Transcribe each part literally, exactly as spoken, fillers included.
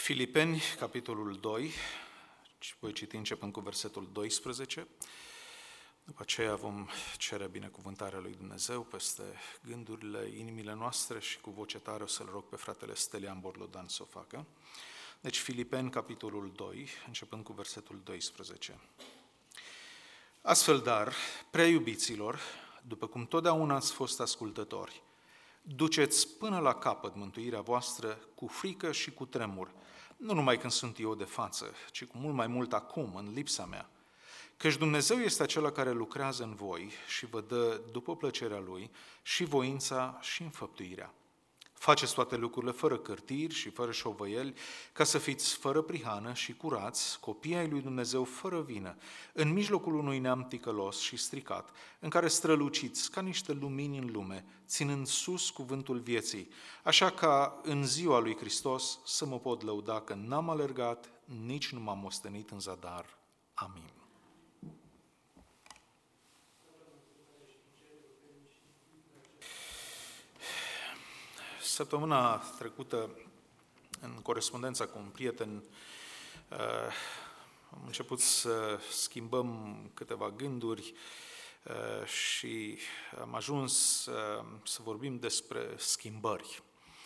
Filipeni, capitolul doi, voi citi începând cu versetul doisprezece, după aceea vom cere binecuvântarea lui Dumnezeu peste gândurile, inimile noastre și cu voce tare o să-l rog pe fratele Stelian Borlodan să o facă. Deci Filipeni, capitolul doi, începând cu versetul doisprezece. Astfel, dar, prea iubiților, după cum totdeauna ați fost ascultători, duceți până la capăt mântuirea voastră cu frică și cu tremur, nu numai când sunt eu de față, ci cu mult mai mult acum, în lipsa mea. Căci Dumnezeu este acela care lucrează în voi și vă dă, după plăcerea Lui, și voința și înfăptuirea. Faceți toate lucrurile fără cârtiri și fără șovăieli, ca să fiți fără prihană și curați, copii ai lui Dumnezeu fără vină, în mijlocul unui neam ticălos și stricat, în care străluciți ca niște lumini în lume, ținând sus cuvântul vieții, așa ca în ziua lui Hristos să mă pot lăuda că n-am alergat, nici nu m-am ostenit în zadar. Amin. Săptămâna trecută, în corespondența cu un prieten, am început să schimbăm câteva gânduri și am ajuns să vorbim despre schimbări.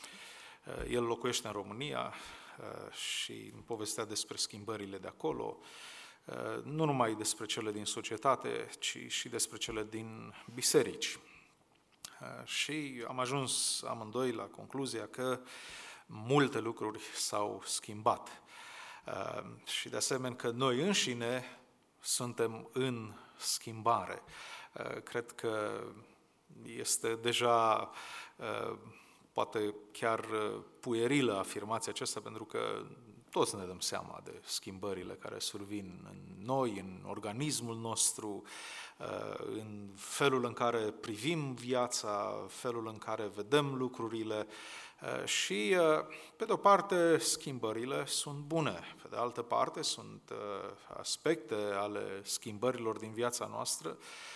El locuiește în România și îmi povestea despre schimbările de acolo, nu numai despre cele din societate, ci și despre cele din biserici. Și am ajuns amândoi la concluzia că multe lucruri s-au schimbat și de asemenea că noi înșine suntem în schimbare. Cred că este deja poate chiar puerilă afirmația aceasta, pentru că toți ne dăm seama de schimbările care survin în noi, în organismul nostru, în felul în care privim viața, felul în care vedem lucrurile și, pe de o parte, schimbările sunt bune, pe de altă parte, sunt aspecte ale schimbărilor din viața noastră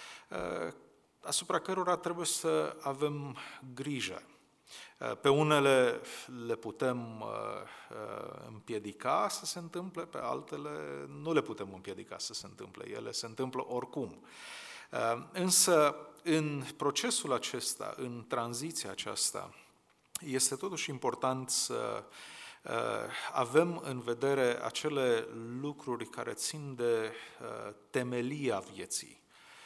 asupra cărora trebuie să avem grijă. Pe unele le putem împiedica să se întâmple, pe altele nu le putem împiedica să se întâmple, ele se întâmplă oricum. Însă, în procesul acesta, în tranziția aceasta, este totuși important să avem în vedere acele lucruri care țin de temelia vieții.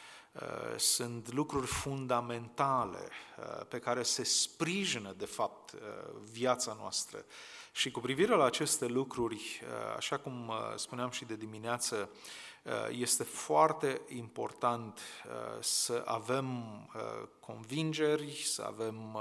Sunt lucruri fundamentale pe care se sprijină, de fapt, viața noastră. Și cu privire la aceste lucruri, așa cum spuneam și de dimineață, este foarte important să avem convingeri, să avem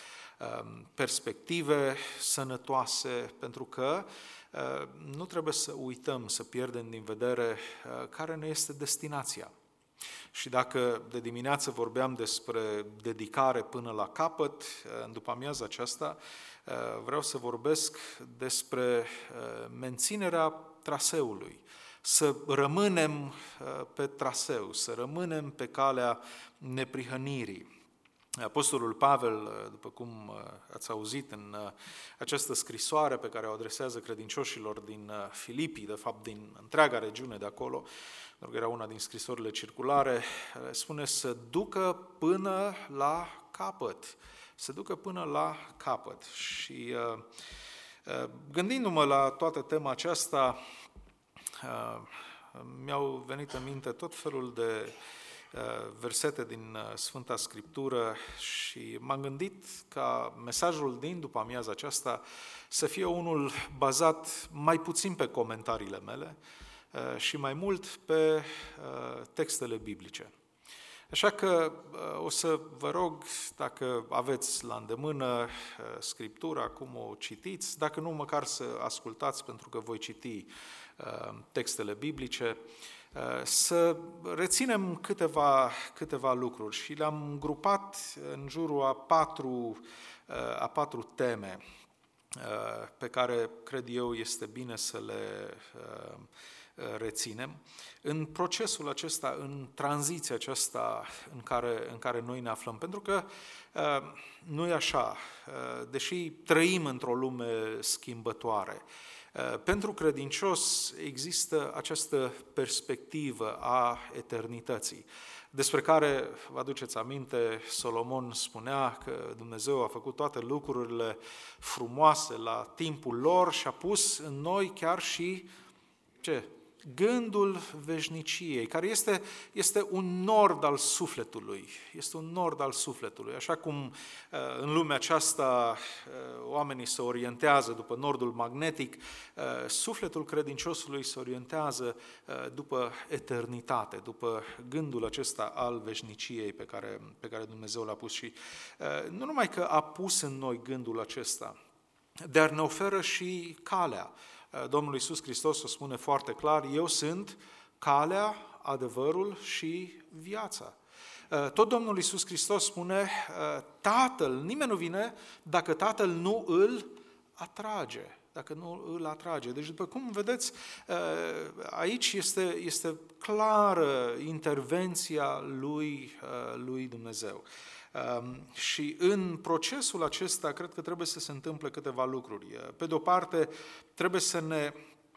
perspective sănătoase, pentru că nu trebuie să uităm, să pierdem din vedere care ne este destinația. Și dacă de dimineață vorbeam despre dedicare până la capăt, în după-amiaza aceasta vreau să vorbesc despre menținerea traseului, să rămânem pe traseu, să rămânem pe calea neprihănirii. Apostolul Pavel, după cum ați auzit în această scrisoare pe care o adresează credincioșilor din Filipii, de fapt din întreaga regiune de acolo, pentru că era una din scrisorile circulare, spune să ducă până la capăt, să ducă până la capăt. Și gândindu-mă la toată tema aceasta, mi-au venit în minte tot felul de versete din Sfânta Scriptură și m-am gândit ca mesajul din după amiaza aceasta să fie unul bazat mai puțin pe comentariile mele și mai mult pe textele biblice. Așa că o să vă rog, dacă aveți la îndemână Scriptura, cum o citiți, dacă nu, măcar să ascultați, pentru că voi citi textele biblice, să reținem câteva, câteva lucruri și le-am grupat în jurul a patru, a patru teme pe care cred eu este bine să le reținem. În procesul acesta, în tranziția aceasta în care, în care noi ne aflăm, pentru că nu e așa, deși trăim într-o lume schimbătoare, Pentru credincios există această perspectivă a eternității, despre care, vă aduceți aminte, Solomon spunea că Dumnezeu a făcut toate lucrurile frumoase la timpul lor și a pus în noi chiar și ce? Gândul veșniciei, care este, este un nord al sufletului, este un nord al sufletului, așa cum în lumea aceasta oamenii se orientează după nordul magnetic, sufletul credinciosului se orientează după eternitate, după gândul acesta al veșniciei pe care, pe care Dumnezeu l-a pus și nu numai că a pus în noi gândul acesta, dar ne oferă și calea. Domnul Iisus Hristos o spune foarte clar, eu sunt calea, adevărul și viața. Tot Domnul Iisus Hristos spune, Tatăl, nimeni nu vine dacă Tatăl nu îl atrage, dacă nu îl atrage. Deci, după cum vedeți, aici este, este clară intervenția lui, lui Dumnezeu. Și în procesul acesta cred că trebuie să se întâmple câteva lucruri. Pe de o parte, trebuie să ne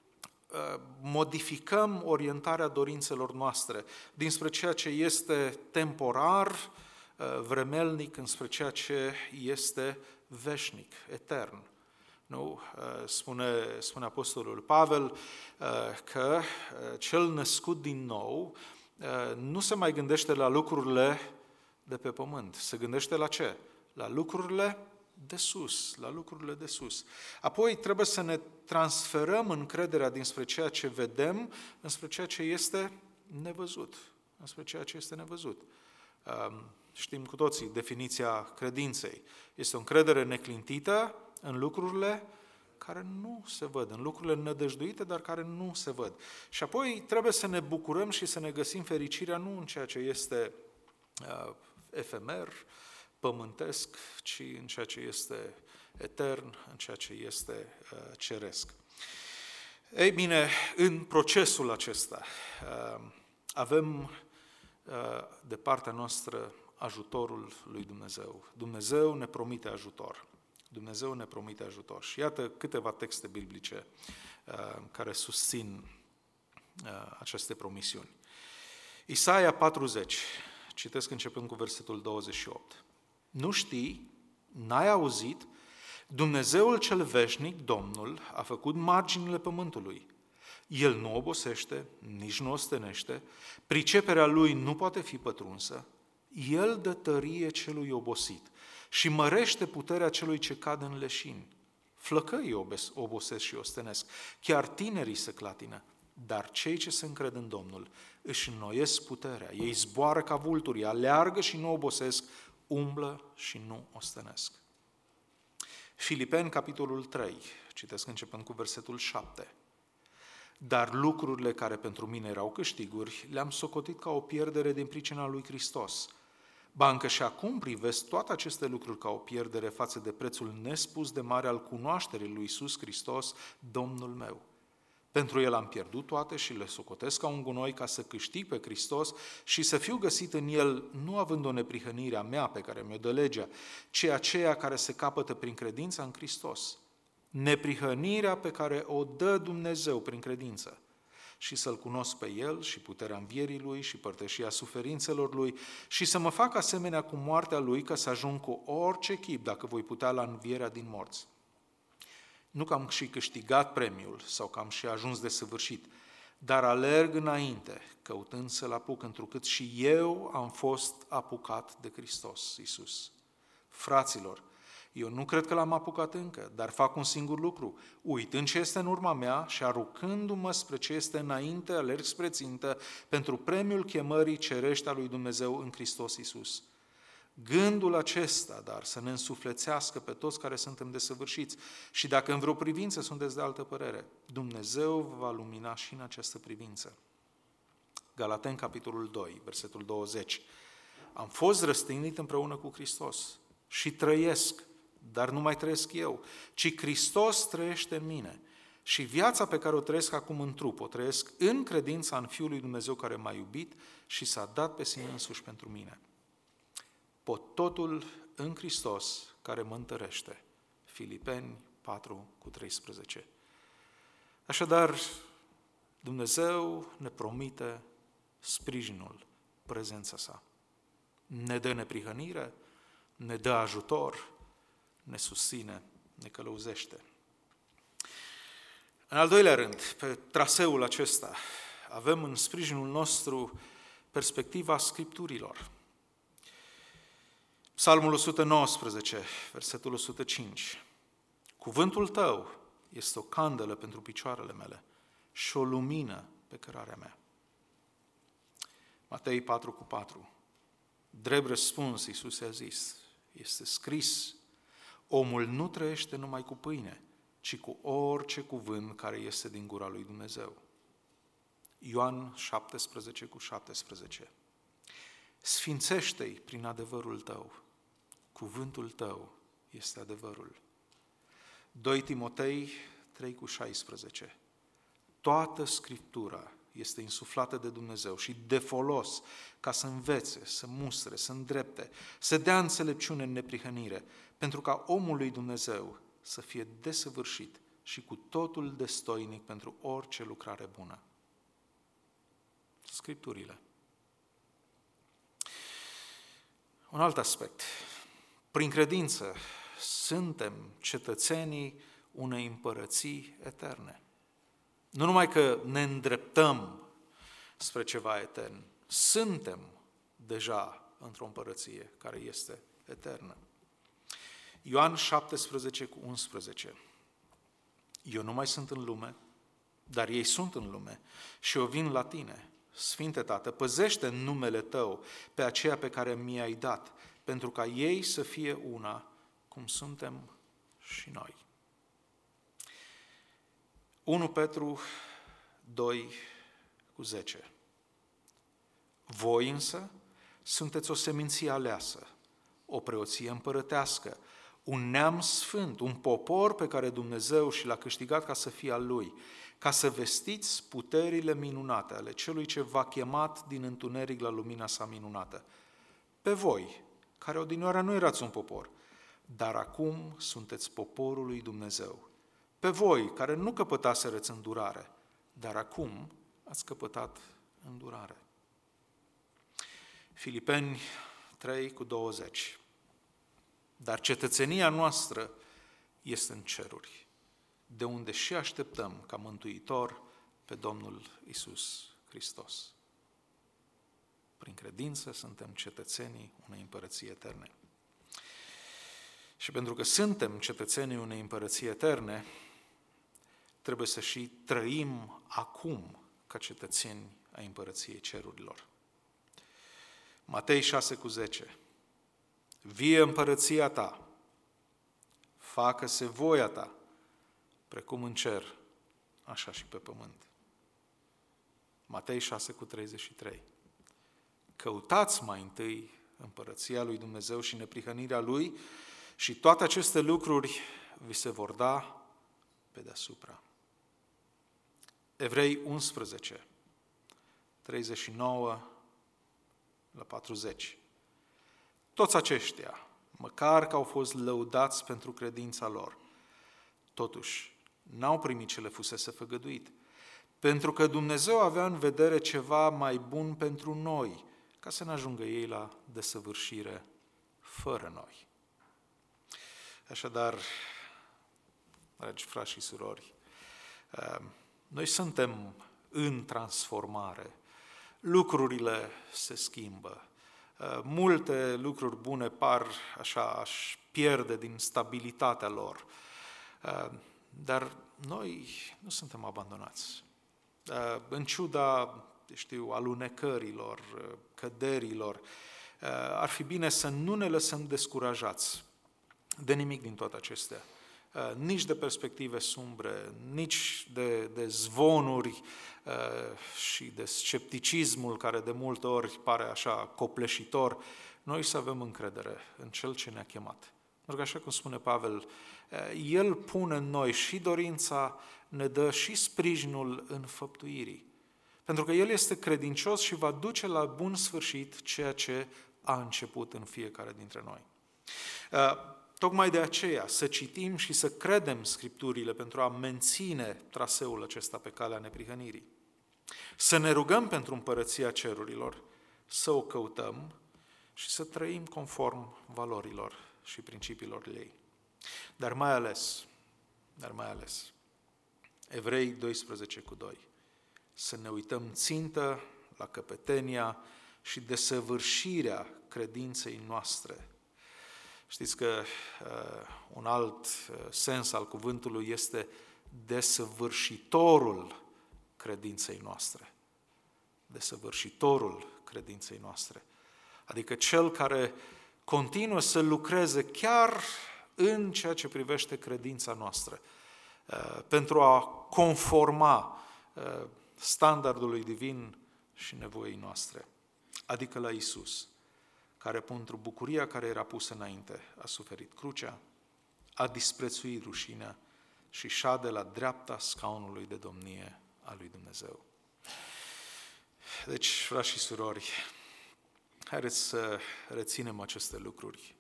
modificăm orientarea dorințelor noastre dinspre ceea ce este temporar, vremelnic, înspre ceea ce este veșnic, etern. Nu? Spune, spune Apostolul Pavel că cel născut din nou nu se mai gândește la lucrurile de pe pământ. Se gândește la ce? La lucrurile de sus, la lucrurile de sus. Apoi trebuie să ne transferăm încrederea dinspre ceea ce vedem înspre ceea ce este nevăzut. Înspre ceea ce este nevăzut. Știm cu toții definiția credinței. Este o încredere neclintită în lucrurile care nu se văd, în lucrurile nădăjduite, dar care nu se văd. Și apoi trebuie să ne bucurăm și să ne găsim fericirea nu în ceea ce este uh, efemer, pământesc, ci în ceea ce este etern, în ceea ce este uh, ceresc. Ei bine, în procesul acesta uh, avem uh, de partea noastră ajutorul lui Dumnezeu. Dumnezeu ne promite ajutor. Dumnezeu ne promite ajutor. Și iată câteva texte biblice uh, care susțin uh, aceste promisiuni. Isaia patruzeci, citesc începând cu versetul douăzeci și opt. Nu știi, n-ai auzit, Dumnezeul cel veșnic, Domnul, a făcut marginile pământului. El nu obosește, nici nu ostenește, priceperea lui nu poate fi pătrunsă, el dă tărie celui obosit și mărește puterea celui ce cade în leșini. Flăcăii obosesc și ostenesc, chiar tinerii se clatină, dar cei ce se încred în Domnul își înnoiesc puterea, ei zboară ca vulturi, aleargă și nu obosesc, umblă și nu ostenesc. Filipeni, capitolul trei, citesc începând cu versetul șapte. Dar lucrurile care pentru mine erau câștiguri, le-am socotit ca o pierdere din pricina lui Hristos. Ba încă și acum privesc toate aceste lucruri ca o pierdere față de prețul nespus de mare al cunoașterii lui Iisus Hristos, Domnul meu. Pentru El am pierdut toate și le socotesc ca un gunoi ca să câștig pe Hristos și să fiu găsit în El, nu având o neprihănire a mea pe care mi-o dă legea, ci aceea care se capătă prin credința în Hristos. Neprihănirea pe care o dă Dumnezeu prin credință și să-L cunosc pe El și puterea învierii Lui și părtășia suferințelor Lui și să mă fac asemenea cu moartea Lui ca să ajung cu orice chip, dacă voi putea, la învierea din morți. Nu că am și câștigat premiul sau că am și ajuns de săvârșit, dar alerg înainte, căutând să-L apuc, întrucât și eu am fost apucat de Hristos Iisus. Fraților, eu nu cred că l-am apucat încă, dar fac un singur lucru, uitând ce este în urma mea și aruncându-mă spre ce este înainte, alerg spre țintă, pentru premiul chemării cerești a lui Dumnezeu în Hristos Iisus. Gândul acesta, dar, să ne însuflețească pe toți care suntem desăvârșiți și dacă în vreo privință sunteți de altă părere, Dumnezeu vă va lumina și în această privință. Galateni, capitolul doi, versetul douăzeci. Am fost răstignit împreună cu Hristos și trăiesc, dar nu mai trăiesc eu, ci Hristos trăiește în mine. Și viața pe care o trăiesc acum în trup, o trăiesc în credința în Fiul lui Dumnezeu care m-a iubit și s-a dat pe sine însuși pentru mine. Pot totul în Hristos care mă întărește. Filipeni patru cu treisprezece. Așadar, Dumnezeu ne promite sprijinul, prezența sa. Ne dă neprihănire, ne dă ajutor, ne susține, ne călăuzește. În al doilea rând, pe traseul acesta, avem în sprijinul nostru perspectiva Scripturilor. Psalmul o sută nouăsprezece, versetul o sută cinci. Cuvântul tău este o candelă pentru picioarele mele și o lumină pe cărarea mea. Matei patru cu patru. Drept răspuns, Iisus a zis, este scris, omul nu trăiește numai cu pâine, ci cu orice cuvânt care este din gura lui Dumnezeu. Ioan șaptesprezece cu șaptesprezece. Sfințește-i prin adevărul tău, cuvântul tău este adevărul. doi Timotei trei cu șaisprezece. Toată Scriptura este insuflată de Dumnezeu și de folos ca să învețe, să mustre, să îndrepte, să dea înțelepciune în neprihănire, pentru ca omul lui Dumnezeu să fie desăvârșit și cu totul destoinic pentru orice lucrare bună. Scripturile. Un alt aspect. Prin credință suntem cetățenii unei împărății eterne. Nu numai că ne îndreptăm spre ceva etern, suntem deja într-o împărăție care este eternă. Ioan șaptesprezece cu unsprezece. Eu nu mai sunt în lume, dar ei sunt în lume și eu vin la tine. Sfinte Tată, păzește în numele tău pe aceea pe care mi-ai dat, pentru ca ei să fie una, cum suntem și noi. unu Petru doi cu zece. Voi însă sunteți o seminție aleasă, o preoție împărătească, un neam sfânt, un popor pe care Dumnezeu și l-a câștigat ca să fie al Lui, ca să vestiți puterile minunate ale Celui ce v-a chemat din întuneric la lumina sa minunată. Pe voi, care odinioară nu erați un popor, dar acum sunteți poporul lui Dumnezeu. Pe voi, care nu căpătaserăți îndurare, dar acum ați căpătat îndurare. Filipeni trei cu douăzeci. Dar cetățenia noastră este în ceruri, de unde și așteptăm ca mântuitor pe Domnul Iisus Hristos. Prin credință suntem cetățenii unei împărății eterne. Și pentru că suntem cetățenii unei împărății eterne, trebuie să și trăim acum ca cetățeni ai împărăției cerurilor. Matei șase cu zece. Vie împărăția ta, facă-se voia ta, precum în cer, așa și pe pământ. Matei șase cu treizeci și trei. Căutați mai întâi împărăția lui Dumnezeu și neprihănirea Lui și toate aceste lucruri vi se vor da pe deasupra. Evrei unsprezece, treizeci și nouă la patruzeci. Toți aceștia, măcar că au fost lăudați pentru credința lor, totuși n-au primit ce le fusese făgăduit, pentru că Dumnezeu avea în vedere ceva mai bun pentru noi, ca să ne ajungă ei la desăvârșire fără noi. Așadar, dragi frați și surori, noi suntem în transformare, lucrurile se schimbă, multe lucruri bune par așa, aș pierde din stabilitatea lor, dar noi nu suntem abandonați. În ciuda, știu, alunecărilor, căderilor, ar fi bine să nu ne lăsăm descurajați de nimic din toate acestea. Nici de perspective sumbre, nici de, de zvonuri și de scepticismul care de multe ori pare așa copleșitor, noi să avem încredere în Cel ce ne-a chemat. Pentru că așa cum spune Pavel, El pune în noi și dorința, ne dă și sprijinul înfăptuirii. Pentru că El este credincios și va duce la bun sfârșit ceea ce a început în fiecare dintre noi. Tocmai de aceea, să citim și să credem Scripturile pentru a menține traseul acesta pe calea neprihănirii. Să ne rugăm pentru împărăția cerurilor, să o căutăm și să trăim conform valorilor și principiilor ei. Dar mai ales, dar mai ales, Evrei doisprezece cu doi, să ne uităm țintă la căpetenia și desăvârșirea credinței noastre. Știți că uh, un alt uh, sens al cuvântului este desăvârșitorul credinței noastre. Desăvârșitorul credinței noastre. Adică cel care continuă să lucreze chiar în ceea ce privește credința noastră, uh, pentru a conforma uh, standardului divin și nevoii noastre, adică la Iisus, care pentru bucuria care era pusă înainte a suferit crucea, a disprețuit rușinea și șade la dreapta scaunului de domnie a lui Dumnezeu. Deci, frați și surori, haideți să reținem aceste lucruri.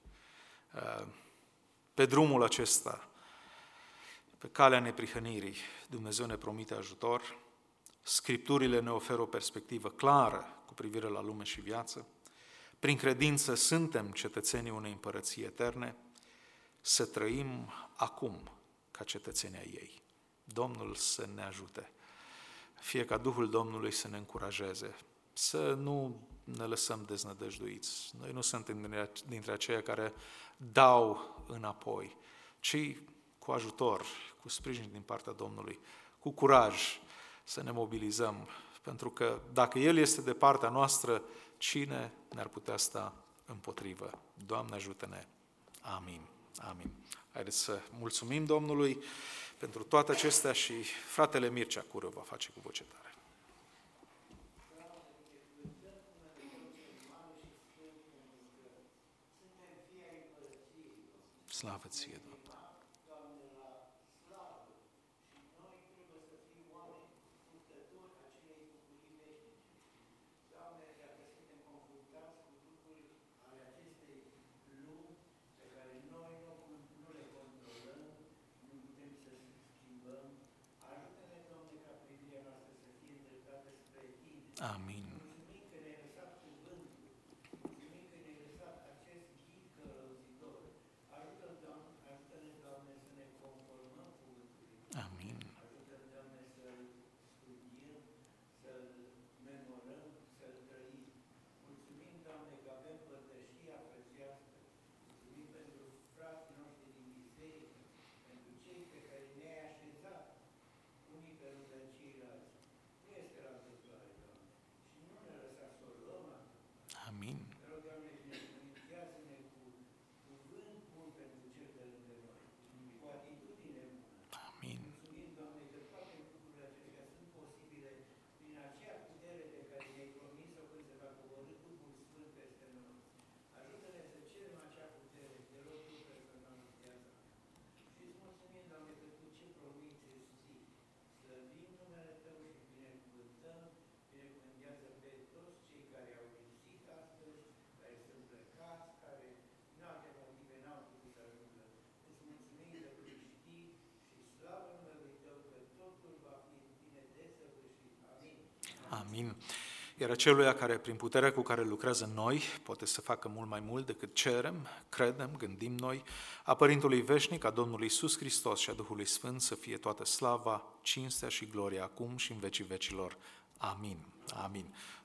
Pe drumul acesta, pe calea neprihănirii, Dumnezeu ne promite ajutor, Scripturile ne oferă o perspectivă clară cu privire la lume și viață, prin credință suntem cetățenii unei împărății eterne, să trăim acum ca cetățenii ai ei. Domnul să ne ajute, fie ca Duhul Domnului să ne încurajeze, să nu ne lăsăm deznădăjduiți. Noi nu suntem dintre aceia care dau înapoi, ci cu ajutor, cu sprijin din partea Domnului, cu curaj să ne mobilizăm, pentru că dacă El este de partea noastră, cine ne-ar putea sta împotrivă? Doamne, ajută-ne! Amin. Amin. Haideți să mulțumim Domnului pentru toate acestea și fratele Mircea Cură va face cu voce tare. Slavă ție, Doamne! Amin. Amin. Amin. Amin. Amin. Iar aceluia care, prin puterea cu care lucrează în noi, poate să facă mult mai mult decât cerem, credem, gândim noi, a Părintului Veșnic, a Domnului Iisus Hristos și a Duhului Sfânt, să fie toată slava, cinstea și gloria acum și în vecii vecilor. Amin. Amin.